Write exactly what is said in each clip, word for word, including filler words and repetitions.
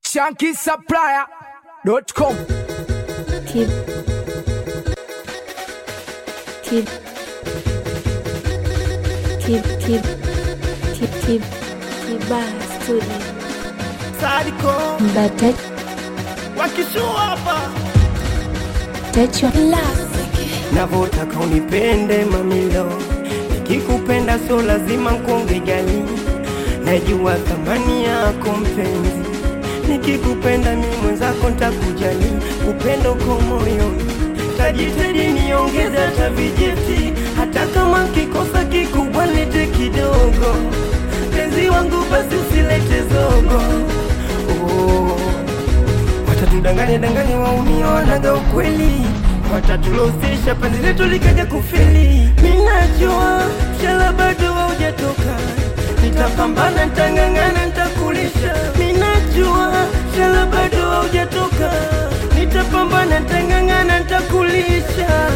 Shanky Supplier dot com. Keep, keep, keep, keep, keep, keep, Kiba Studio. Sadiko Mbate, wakishow hapa touch your love. navotaka unipende mamilo, nikikupenda so lazima nkuonge gali. Najua thamani yako mpenzi, nikikupenda mimi mwenzako nitakujali. Upendo kwa moyo, tajitahidi niongeze hata vijeti, hata kama kikosa kikubwa lete kidogo. Penzi wangu basi usilete zogo. Oh, watatudanganya danganya waumia wanaga ukweli, watatulosesha penzi letu likaja kufeli. Mimi najua shala bado haujatoka, nitapambana nitangangana nitakulisha. Mimi najua shala bado haujatoka, nitapambana nitangangana nitakulisha.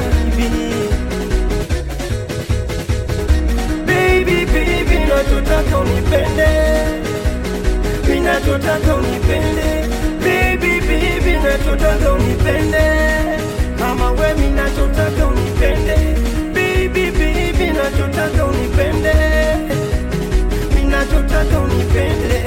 Baby baby nachotaka unipende, mimi nachotaka unipende. Baby baby nachotaka unipende, kama wewe mimi nachotaka unipende. Baby baby nachotaka unipende, mimi nachotaka unipende.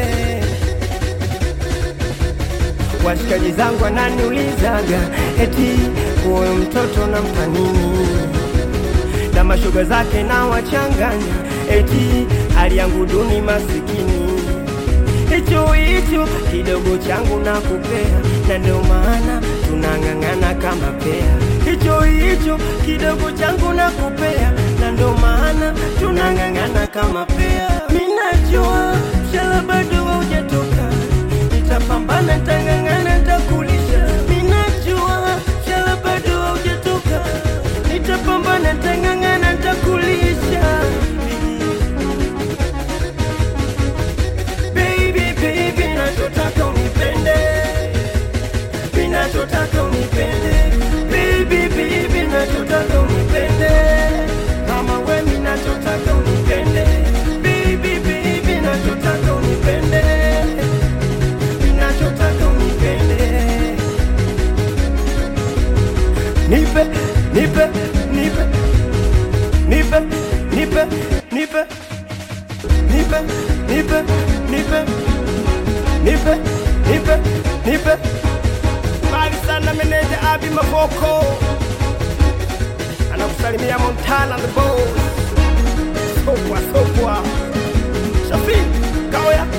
Washikaji zangu wananiulizaga eti wewe mtoto nampa nini, na mashoga zake na wachanganya eti hali yangu duni masikini. Hicho hicho kidogo changu na kupea, na ndio maana tunangangana kama pea. Hicho hicho kidogo changu na kupea, na ndio maana tunangangana kama pea. Mimi najua shala bado haujatoka, nitapambana nitangangana nitakulisha. Mimi najua shala bado haujatoka, nitapambana nitangangana nitakulisha. Baby baby nachotaka unipende, mimi nachotaka unipende. Baby baby nachotaka unipende, kama wewe mimi nachotaka unipende. Baby baby nachotaka unipende, mimi nachotaka unipende. Nipe nipe nipe nipe nipe nipe nipe nipe nipe nipe nipe nipe. Bali sana meneja Abi Mavoko anakusalimia Montana the boss. Sokwa sokwa Shafi Kaoya.